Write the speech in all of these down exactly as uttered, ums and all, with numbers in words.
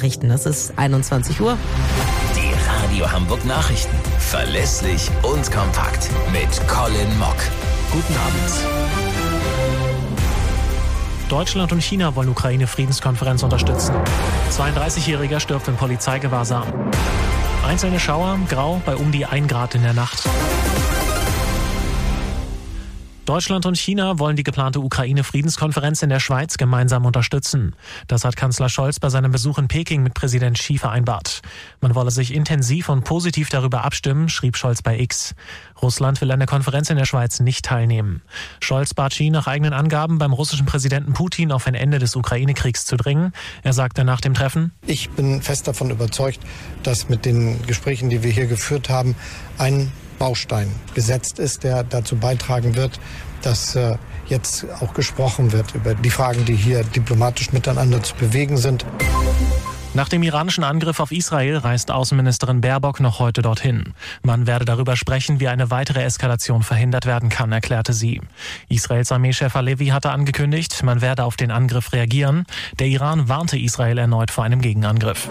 Nachrichten. Es ist einundzwanzig Uhr. Die Radio Hamburg Nachrichten. Verlässlich und kompakt. Mit Colin Mock. Guten Abend. Deutschland und China wollen Ukraine-Friedenskonferenz unterstützen. zweiunddreißigjähriger stirbt in Polizeigewahrsam. Einzelne Schauer, grau bei um die ein Grad in der Nacht. Deutschland und China wollen die geplante Ukraine-Friedenskonferenz in der Schweiz gemeinsam unterstützen. Das hat Kanzler Scholz bei seinem Besuch in Peking mit Präsident Xi vereinbart. Man wolle sich intensiv und positiv darüber abstimmen, schrieb Scholz bei X. Russland will an der Konferenz in der Schweiz nicht teilnehmen. Scholz bat Xi nach eigenen Angaben beim russischen Präsidenten Putin auf ein Ende des Ukraine-Kriegs zu dringen. Er sagte nach dem Treffen: Ich bin fest davon überzeugt, dass mit den Gesprächen, die wir hier geführt haben, ein Baustein gesetzt ist, der dazu beitragen wird, dass äh, jetzt auch gesprochen wird über die Fragen, die hier diplomatisch miteinander zu bewegen sind. Nach dem iranischen Angriff auf Israel reist Außenministerin Baerbock noch heute dorthin. Man werde darüber sprechen, wie eine weitere Eskalation verhindert werden kann, erklärte sie. Israels Armeechef Halevi hatte angekündigt, man werde auf den Angriff reagieren. Der Iran warnte Israel erneut vor einem Gegenangriff.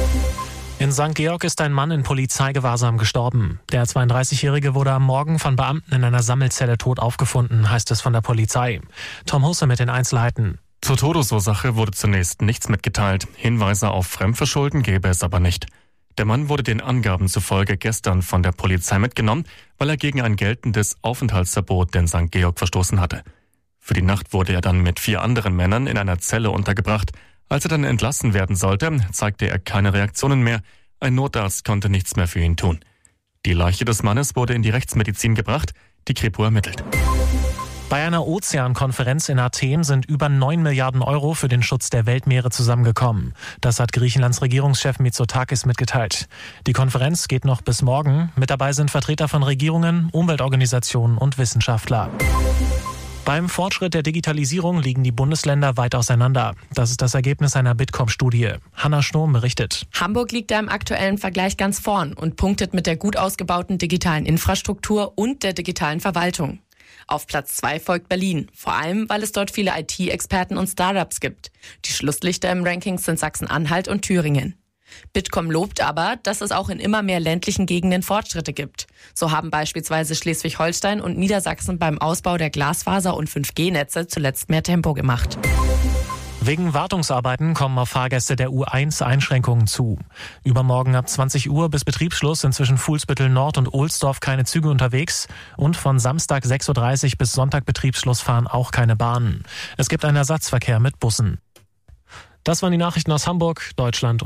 In Sankt Georg ist ein Mann in Polizeigewahrsam gestorben. Der zweiunddreißigjährige wurde am Morgen von Beamten in einer Sammelzelle tot aufgefunden, heißt es von der Polizei. Tom Husse mit den Einzelheiten. Zur Todesursache wurde zunächst nichts mitgeteilt. Hinweise auf Fremdverschulden gäbe es aber nicht. Der Mann wurde den Angaben zufolge gestern von der Polizei mitgenommen, weil er gegen ein geltendes Aufenthaltsverbot in Sankt Georg verstoßen hatte. Für die Nacht wurde er dann mit vier anderen Männern in einer Zelle untergebracht. Als er dann entlassen werden sollte, zeigte er keine Reaktionen mehr. Ein Notarzt konnte nichts mehr für ihn tun. Die Leiche des Mannes wurde in die Rechtsmedizin gebracht. Die Kripo ermittelt. Bei einer Ozeankonferenz in Athen sind über neun Milliarden Euro für den Schutz der Weltmeere zusammengekommen. Das hat Griechenlands Regierungschef Mitsotakis mitgeteilt. Die Konferenz geht noch bis morgen. Mit dabei sind Vertreter von Regierungen, Umweltorganisationen und Wissenschaftler. Beim Fortschritt der Digitalisierung liegen die Bundesländer weit auseinander. Das ist das Ergebnis einer Bitkom-Studie. Hanna Sturm berichtet. Hamburg liegt da im aktuellen Vergleich ganz vorn und punktet mit der gut ausgebauten digitalen Infrastruktur und der digitalen Verwaltung. Auf Platz zwei folgt Berlin, vor allem, weil es dort viele I T-Experten und Startups gibt. Die Schlusslichter im Ranking sind Sachsen-Anhalt und Thüringen. Bitkom lobt aber, dass es auch in immer mehr ländlichen Gegenden Fortschritte gibt. So haben beispielsweise Schleswig-Holstein und Niedersachsen beim Ausbau der Glasfaser- und fünf G Netze zuletzt mehr Tempo gemacht. Wegen Wartungsarbeiten kommen auf Fahrgäste der U eins Einschränkungen zu. Übermorgen ab zwanzig Uhr bis Betriebsschluss sind zwischen Fuhlsbüttel Nord und Ohlsdorf keine Züge unterwegs und von Samstag sechs Uhr dreißig bis Sonntag Betriebsschluss fahren auch keine Bahnen. Es gibt einen Ersatzverkehr mit Bussen. Das waren die Nachrichten aus Hamburg, Deutschland